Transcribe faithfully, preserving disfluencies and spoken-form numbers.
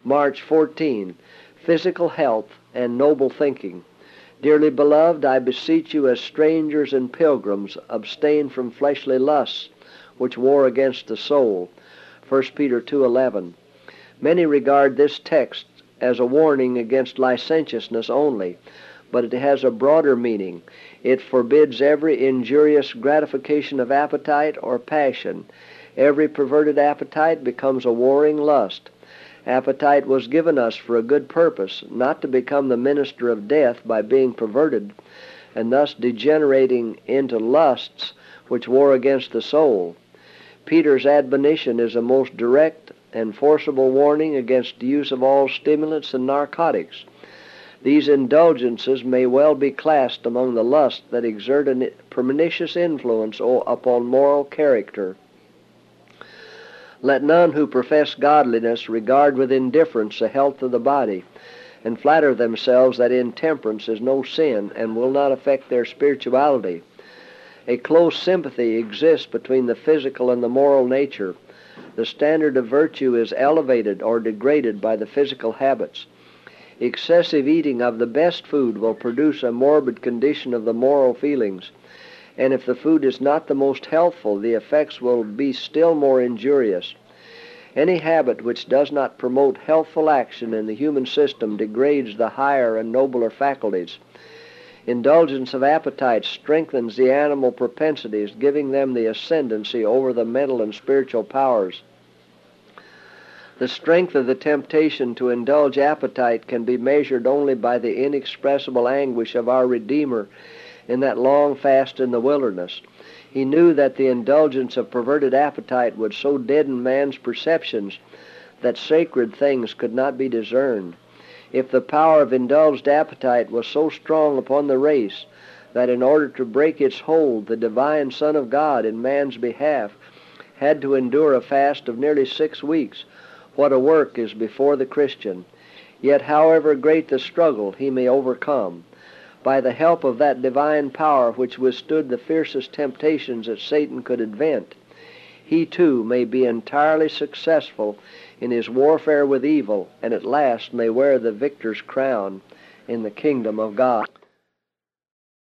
March fourteenth, physical health and noble thinking. Dearly beloved, I beseech you as strangers and pilgrims, abstain from fleshly lusts, which war against the soul. First Peter two eleven. Many regard this text as a warning against licentiousness only, but it has a broader meaning. It forbids every injurious gratification of appetite or passion. Every perverted appetite becomes a warring lust. Appetite was given us for a good purpose, not to become the minister of death by being perverted, and thus degenerating into lusts which war against the soul. Peter's admonition is a most direct and forcible warning against the use of all stimulants and narcotics. These indulgences may well be classed among the lusts that exert a pernicious influence upon moral character. Let none who profess godliness regard with indifference the health of the body, and flatter themselves that intemperance is no sin and will not affect their spirituality. A close sympathy exists between the physical and the moral nature. The standard of virtue is elevated or degraded by the physical habits. Excessive eating of the best food will produce a morbid condition of the moral feelings, and if the food is not the most healthful, the effects will be still more injurious. Any habit which does not promote healthful action in the human system degrades the higher and nobler faculties. Indulgence of appetite strengthens the animal propensities, giving them the ascendancy over the mental and spiritual powers. The strength of the temptation to indulge appetite can be measured only by the inexpressible anguish of our Redeemer in that long fast in the wilderness. He knew that the indulgence of perverted appetite would so deaden man's perceptions that sacred things could not be discerned. If the power of indulged appetite was so strong upon the race that in order to break its hold, the divine Son of God in man's behalf had to endure a fast of nearly six weeks, what a work is before the Christian. Yet however great the struggle, he may overcome. By the help of that divine power which withstood the fiercest temptations that Satan could invent, he too may be entirely successful in his warfare with evil, and at last may wear the victor's crown in the kingdom of God.